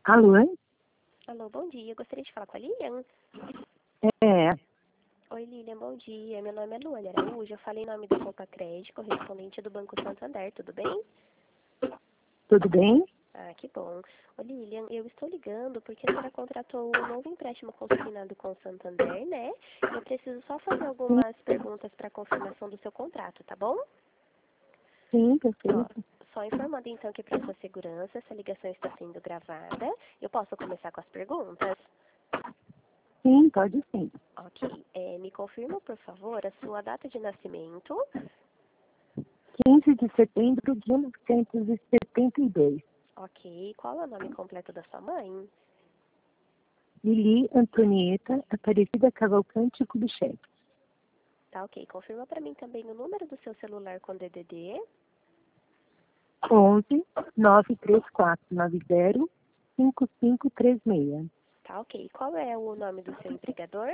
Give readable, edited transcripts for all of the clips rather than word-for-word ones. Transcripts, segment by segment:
Alô? Alô, bom dia. Eu gostaria de falar com a Lilian. É, Oi, Lilian, bom dia. Meu nome é Luana Araújo. Eu falei em nome da Copa Crédito, correspondente do Banco Santander, tudo bem? tudo bem? Ah, que bom. Ô, Lilian, eu estou ligando porque a senhora contratou um novo empréstimo consignado com o Santander, né? Eu preciso só fazer Sim, algumas perguntas para confirmação do seu contrato, tá bom? sim, Ó, perfeito. só informando então que para sua segurança, essa ligação está sendo gravada. Eu posso começar com as perguntas? Sim, pode sim. Ok. Me confirma, por favor, a sua data de nascimento. 15 de setembro de 1972. Ok. Qual é o nome completo da sua mãe? Lili Antonieta Aparecida Cavalcante Kubitschek. Tá, ok. Confirma para mim também o número do seu celular com DDD. 11 934 90 5536. Tá, ok. Qual é o nome do seu empregador?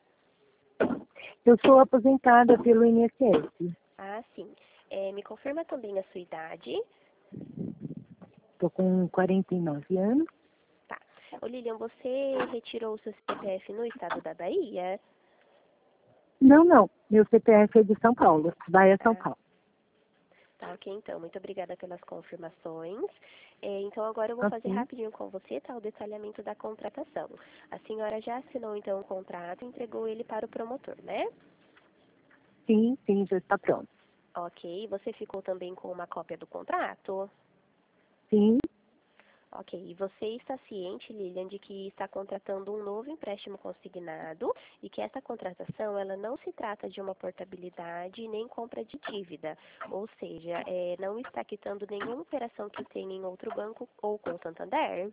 Eu sou aposentada pelo INSS. Ah, sim. Me confirma também a sua idade. Estou com 49 anos. Tá. Ô, Lilian, você retirou o seu CPF no estado da Bahia? Não, não. Meu CPF é de São Paulo. Bahia, São Ah, Paulo. tá, ok, então. Muito obrigada pelas confirmações. Então, agora eu vou fazer Ok. rapidinho com você, tá? O detalhamento da contratação. A senhora já assinou, então, o contrato e entregou ele para o promotor, né? Sim, sim, já está pronto. Ok. Você ficou também com uma cópia do contrato? Sim, Ok. E você está ciente, Lilian, de que está contratando um novo empréstimo consignado e que essa contratação ela não se trata de uma portabilidade nem compra de dívida, ou seja, não está quitando nenhuma operação que tenha em outro banco ou com o Santander?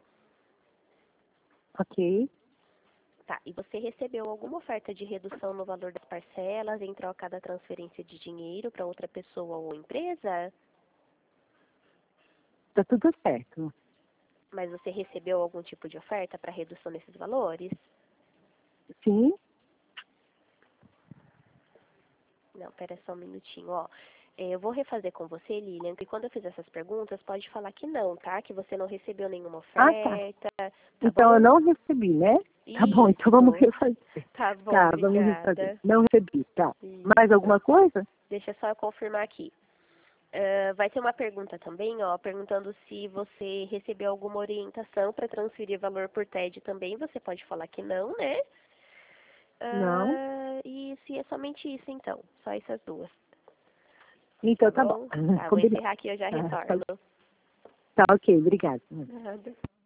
ok. Tá. E você recebeu alguma oferta de redução no valor das parcelas em troca da transferência de dinheiro para outra pessoa ou empresa? Está tudo certo. Mas você recebeu algum tipo de oferta para redução nesses valores? Sim, Não, pera só um minutinho, ó. Eu vou refazer com você, Lilian, que quando eu fizer essas perguntas, pode falar que não, tá? Que você não recebeu nenhuma ah, tá. oferta, tá Então eu bom? não recebi, né? Tá bom, então vamos Isso. refazer. Tá bom, Tá, vamos refazer. obrigada. Não recebi, tá. Mais Isso. alguma coisa? Deixa só eu confirmar aqui. Vai ter uma pergunta também, ó, perguntando se você recebeu alguma orientação para transferir valor por TED também. Você pode falar que não, né? Não. E se é somente isso, então. Só essas duas. Tá Então tá bom. bom? Tá, vou Combinado. encerrar aqui e eu já Tá, retorno. tá ok, obrigada. Nada.